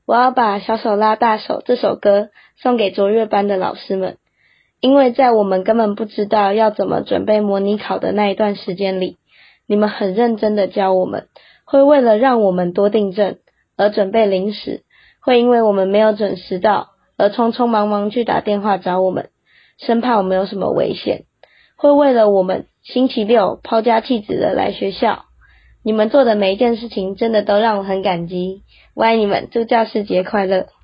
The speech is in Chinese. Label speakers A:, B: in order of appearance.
A: 我要把小手拉大手这首歌送给卓越班的老师们，因为在我们根本不知道要怎么准备模拟考的那一段时间里，你们很认真的教我们，会为了让我们多订正而准备零食，会因为我们没有准时到而匆匆忙忙去打电话找我们，生怕我们有什么危险，会为了我们星期六抛家弃子的来学校。你们做的每一件事情真的都让我很感激，我爱你们，祝教师节快乐。